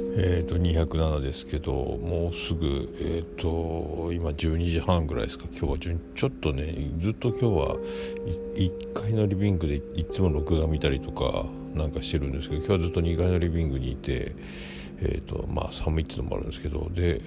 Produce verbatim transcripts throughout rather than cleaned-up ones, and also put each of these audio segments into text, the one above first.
えーとにひゃくななですけど、もうすぐ、えーと今じゅうにじはんぐらいですか。今日はじゅちょっとね、ずっと今日はいいっかいのリビングでいつも録画見たりとかなんかしてるんですけど、今日はずっとにかいのリビングにいて、えーとまあ寒いっていうのもあるんですけど、で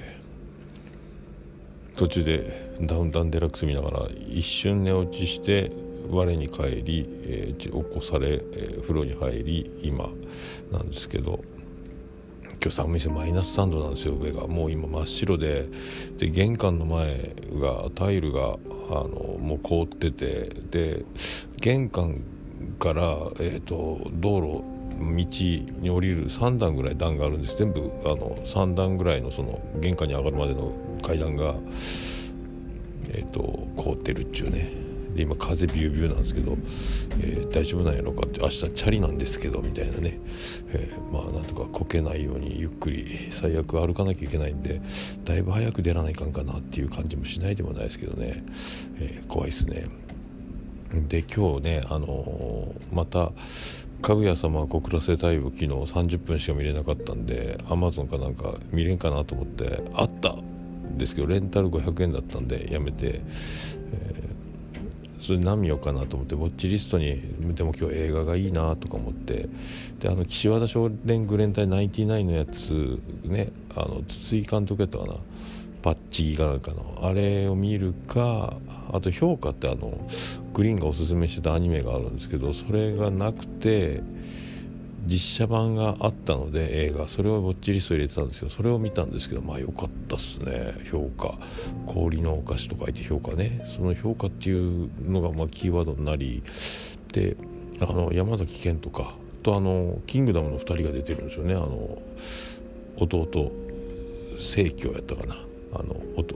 途中でダウンタウンデラックス見ながら一瞬寝落ちして我に返り、えー、起こされ、えー、風呂に入り今なんですけど、今日寒いですよ。マイナスさんどなんですよ。上がもう今真っ白で、で玄関の前がタイルがあのもう凍ってて、で玄関から、えー、と道路道に降りるさん段ぐらい段があるんです。全部あのさん段ぐらいのその玄関に上がるまでの階段が、えー、と凍ってるっちゅうね。で今風ビュービューなんですけど、えー、大丈夫なんやろかって、明日チャリなんですけどみたいなね、えー、まあなんとかこけないようにゆっくり、最悪歩かなきゃいけないんでだいぶ早く出らないかんかなっていう感じもしないでもないですけどね、えー、怖いですね。で今日ね、あのー、またかぐや様小倉世帯を昨日さんじゅっぷんしか見れなかったんで、アマゾンかなんか見れんかなと思ってあったんですけど、レンタルごひゃくえんだったんでやめて、えーそれ何見ようかなと思って、ウォッチリストにでも今日映画がいいなとか思って、であの岸和田少年グレン隊ナインティナインのやつね、あの筒井監督やったかな、パッチギかなんかのあれを見るか、あと評価ってあのグリーンがおすすめしてたアニメがあるんですけど、それがなくて実写版があったので映画、それをウォッチリスト入れてたんですけど、それを見たんですけど、まあ良かったっすね。評価、氷のお菓子と書いて評価ね、その評価っていうのがまあキーワードになり、であの山崎賢とかとあのキングダムのふたりが出てるんですよね。あの弟聖教やったかな、あの弟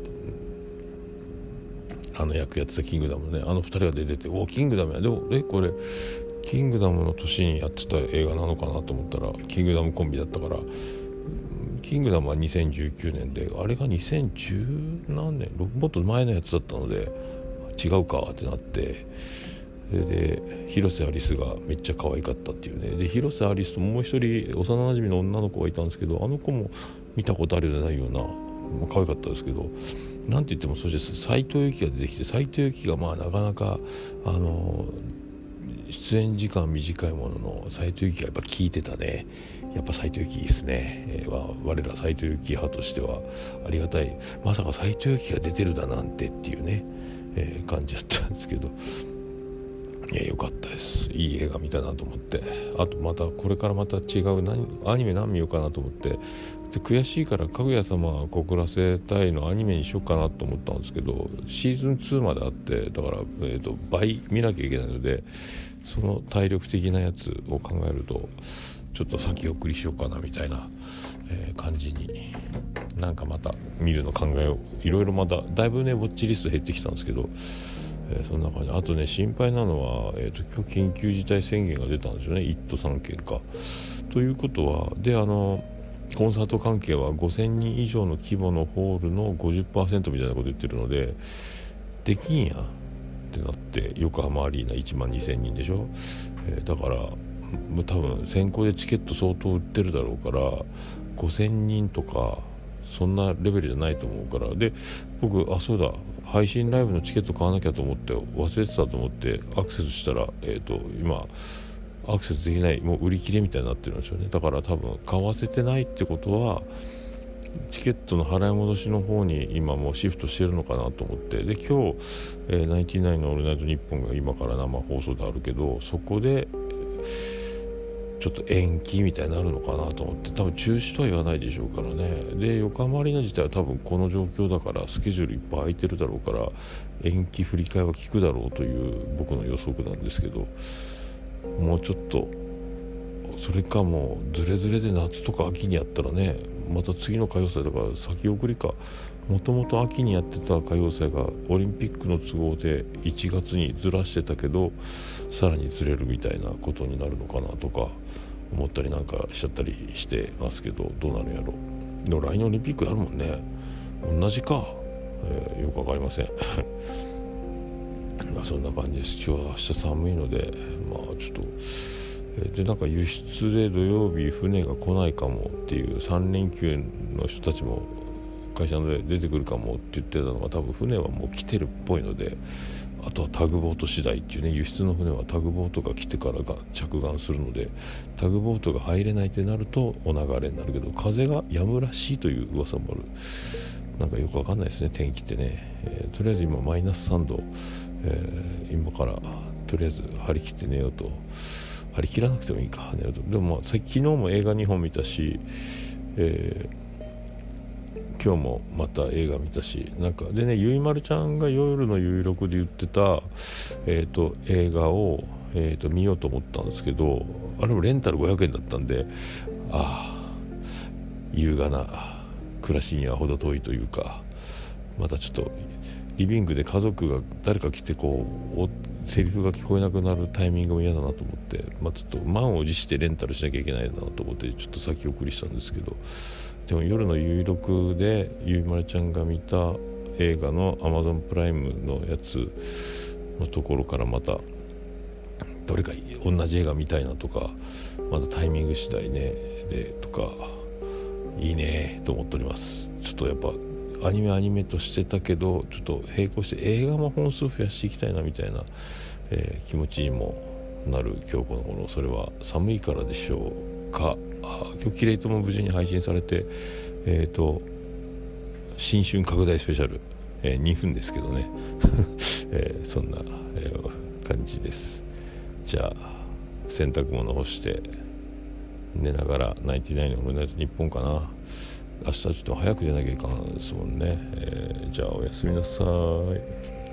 あの役やってたキングダムね、あのふたりが出てて、おキングダムや、でもえこれキングダムの年にやってた映画なのかなと思ったらキングダムコンビだったから、キングダムはにせんじゅうきゅうねんで、あれがにせんじゅう何年、もっと前のやつだったので違うかってなって、で広瀬アリスがめっちゃ可愛かったっていうね。で広瀬アリスともう一人幼馴染の女の子がいたんですけど、あの子も見たことあるじゃないような、まあ、可愛かったですけど、なんて言ってもそして斉藤由貴が出てきて、斉藤由貴がまあなかなかあの出演時間短いものの斉藤由貴がやっぱ効いてたね。やっぱ斉藤由貴いいですね、えー、我ら斉藤由貴派としてはありがたい。まさか斉藤由貴が出てるだなんてっていうね、えー、感じだったんですけど、いや良かったです。いい映画見たなと思って、あとまたこれからまた違う何アニメ何見ようかなと思って、で悔しいからかぐや様小倉世帯のアニメにしようかなと思ったんですけど、シーズンツーまであって、だから、えーと、倍見なきゃいけないので、その体力的なやつを考えるとちょっと先送りしようかなみたいな、えー、感じに、なんかまた見るの考えをいろいろ、まただいぶねウォッチリスト減ってきたんですけど、えー、そんな感じ。あとね心配なのは、えーと、今日緊急事態宣言が出たんですよね。いっ都さんけんかということはで、あのコンサート関係はごせんにん以上の規模のホールの ごじゅっパーセント みたいなこと言ってるので、できんやってなって、横浜アリーナいちまんにせんにんでしょ、えー、だから多分先行でチケット相当売ってるだろうから、ごせんにんとかそんなレベルじゃないと思うから、で僕あそうだ配信ライブのチケット買わなきゃと思って忘れてたと思ってアクセスしたら、えーと今アクセスできない、もう売り切れみたいになってるんですよね。だから多分買わせてないってことはチケットの払い戻しの方に今もうシフトしてるのかなと思って、で今日、えー、ナインティナインのオールナイトニッポンが今から生放送であるけど、そこでちょっと延期みたいになるのかなと思って、多分中止とは言わないでしょうからね。で横浜アリーナ自体は多分この状況だからスケジュールいっぱい空いてるだろうから、延期振り替えは効くだろうという僕の予測なんですけど、もうちょっとそれかもうズレズレで夏とか秋にやったらね、また次の歌謡祭だから先送りか。もともと秋にやってた歌謡祭がオリンピックの都合でいちがつにずらしてたけどさらにずれるみたいなことになるのかなとか思ったりなんかしちゃったりしてますけど、どうなるんやろ。でも来年オリンピックやるもんね。同じか、えー、よくわかりませんまあそんな感じです。今日は明日寒いので、まあちょっとでなんか輸出で土曜日船が来ないかもっていうさん連休の人たちも会社で出てくるかもって言ってたのが、多分船はもう来てるっぽいので、あとはタグボート次第っていうね、輸出の船はタグボートが来てからが着岸するので、タグボートが入れないってなるとお流れになるけど、風が止むらしいという噂もある。なんかよくわかんないですね、天気ってね、えー、とりあえず今マイナスさんど、えー、今からとりあえず張り切って寝ようと。張り切らなくてもいいか寝ようと。でもまあ昨日も映画にほん見たし、えー、今日もまた映画見たし、なんかでね、ゆいまるちゃんが夜の有力で言ってた、えー、と映画を、えー、と見ようと思ったんですけど、あれもレンタルごひゃくえんだったんで、ああ優雅な暮らしには程遠いというか、またちょっとリビングで家族が誰か来てこうセリフが聞こえなくなるタイミングも嫌だなと思って、まあ、ちょっと満を持してレンタルしなきゃいけないなと思ってちょっと先送りしたんですけど、でも夜の有力でゆいまるちゃんが見た映画の Amazon プライムのやつのところからまたどれか同じ映画見たいなとか、まだタイミング次第ねでとかいいねと思っております。ちょっとやっぱアニメアニメとしてたけど、ちょっと並行して映画も本数増やしていきたいなみたいな、えー、気持ちにもなる今日この頃。それは寒いからでしょうか。あ今日キレイトも無事に配信されて、えーと新春拡大スペシャル、えー、にふんですけどね、えー、そんな、えー、感じです。じゃあ洗濯物干して寝ながらナインティナインのオールナイトニッポンかな。明日ちょっと早く出なきゃいかんですもんね、えー、じゃあおやすみなさい。